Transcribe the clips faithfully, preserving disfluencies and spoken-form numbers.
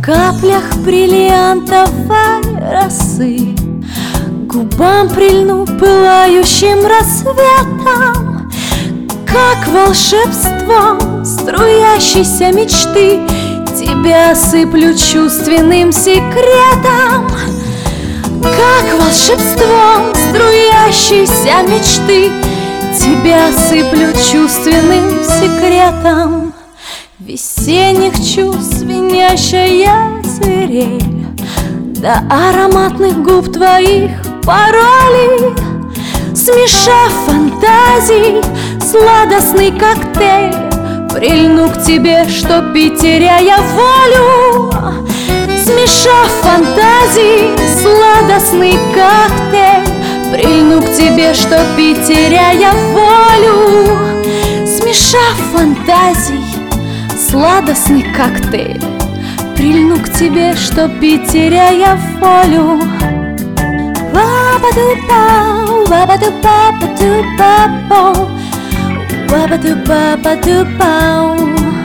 каплях бриллиантовой росы, губам прильну пылающим рассветом, как волшебством струящейся мечты тебя осыплю чувственным секретом. Как волшебством струящейся мечты тебя осыплю чувственным секретом. Весенних чувств звенящая свирель, до ароматных губ твоих пароли, смешав фантазий сладостный коктейль, прильну к тебе, чтоб пить, теряя волю. Смешав фантазий сладостный коктейль, прильну к тебе, чтоб пить, теряя волю. Смешав фантазий сладостный коктейль, прильну к тебе, чтоб пить, теряя волю. Ба-ба-ду-бау, ба-ба-ду-ба-ба-ду-ба-бау, ба-ба-ду-ба-ба-ду-бау.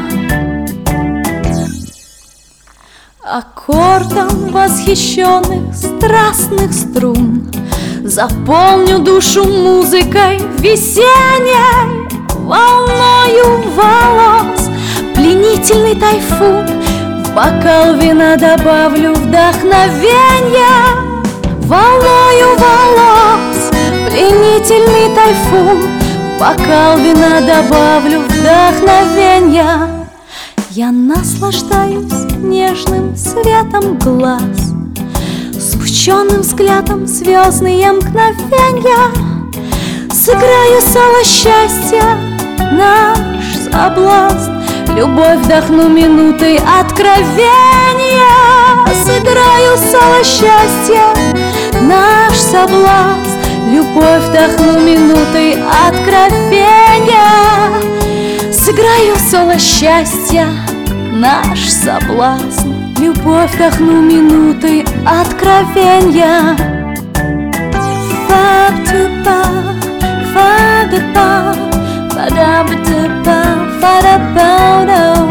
Аккордом восхищенных страстных струн заполню душу музыкой весенней, волною волос пленительный тайфун, в бокал вина добавлю вдохновенья. Волною волос пленительный тайфун, в бокал вина добавлю вдохновенья. Я наслаждаюсь нежным светом глаз, с ученым взглядом звездные мгновенья. Сыграю соло счастья, наш соблазн, любовь вдохну минутой откровения. Сыграю соло счастья, наш соблазн, любовь вдохну минутой откровения. Сыграю соло счастья, наш соблазн, любовь вдохну минутой откровения. Фа-ба-ду-ба, фа-да-ба, фа-да-ба-ду-ба, фа-да-ба-ду.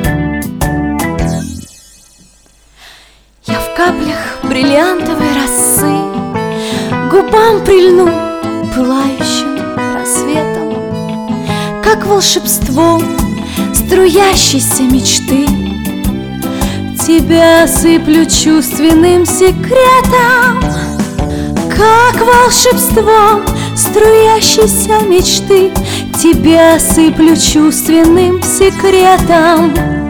Я в каплях бриллиантовой росы, губам прильну пылающим рассветом, как волшебством струящейся мечты тебя осыплю чувственным секретом. Как волшебством струящейся мечты тебя осыплю чувственным секретом.